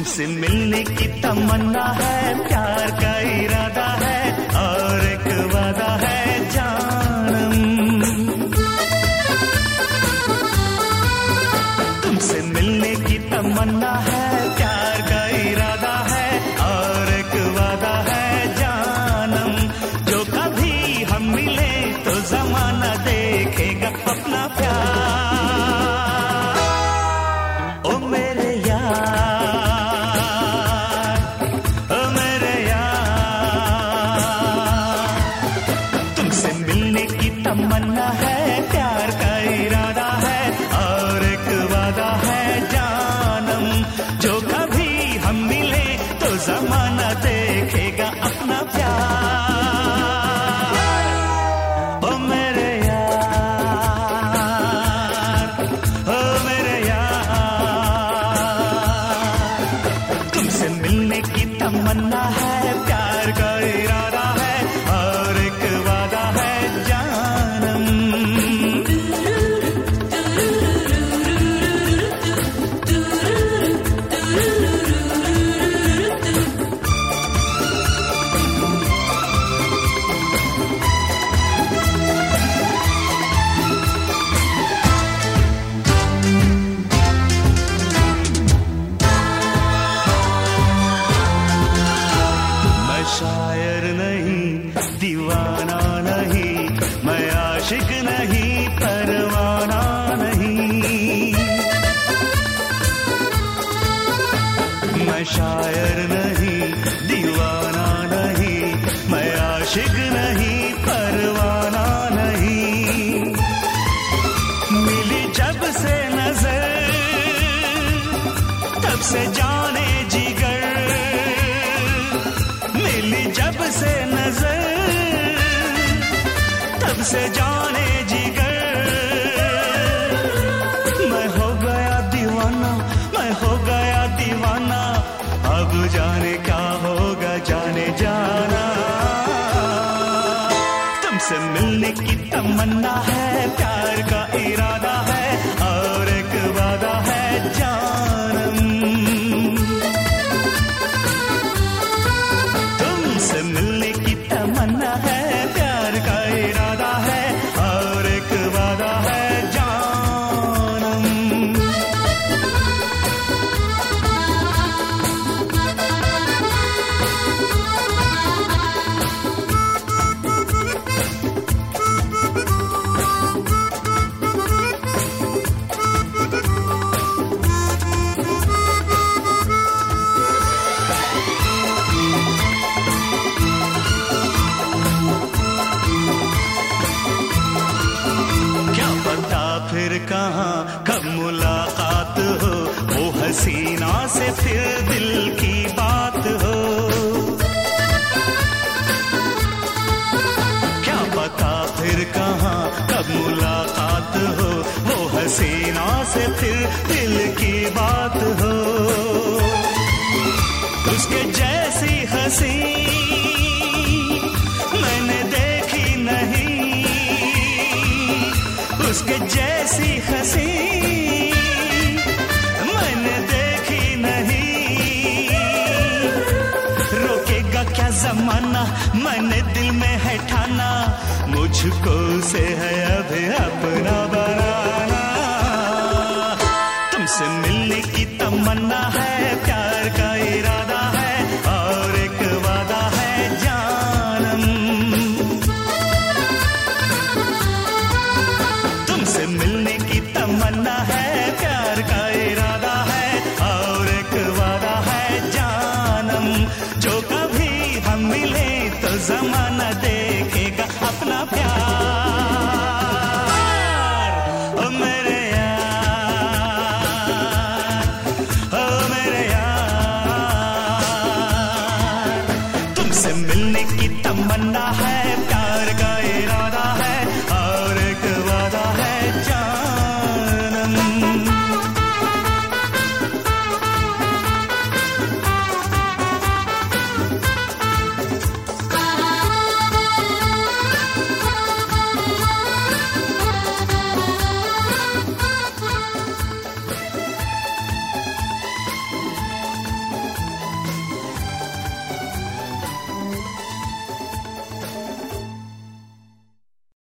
तुमसे मिलने की तमन्ना है, प्यार का इरादा है और एक वादा है जानम। तुमसे मिलने की तमन्ना है, प्यार का इरादा है और एक वादा है जानम। जो कभी हम मिले तो जमाना देखेगा अपना प्यार। ओ मेरे यार, तमन्ना है, प्यार का इरादा है और एक वादा है जानम। जो कभी हम मिले तो जमाना देखेगा अपना प्यार। ओ मेरे यार, ओ मेरे यार, तुमसे मिलने की तमन्ना है, प्यार का इरादा है और एक वादा है शायर नहीं, दीवाना नहीं, मैं आशिक नहीं, परवाना नहीं। मैं शायर नहीं, दीवाना नहीं, मैं आशिक नहीं, परवाना नहीं। मिली जब से नजर तब से जाने जिगर, मिली जब से नजर तब से जाने जिगर। मैं हो गया दीवाना, मैं हो गया दीवाना, अब जाने क्या होगा जाने जाना। तुमसे मिलने की तमन्ना है, प्यार का इरादा है और एक वादा है जानम। तुमसे मिलने की तमन्ना है, प्यार का इरादा है और एक वादा है जानम। फिर कहाँ कब मुलाकात हो, वो हसीना से फिर दिल की बात हो। क्या पता फिर कहाँ कब मुलाकात हो, वो हसीना से फिर दिल की बात हो। उसके जैसी हंसी मैंने देखी नहीं, उसके जैसी हंसी मैंने देखी नहीं। रोकेगा क्या जमाना, मैंने दिल में है ठाना, मुझको से है अभी अपना बनाना। तुमसे मिलने की तमन्ना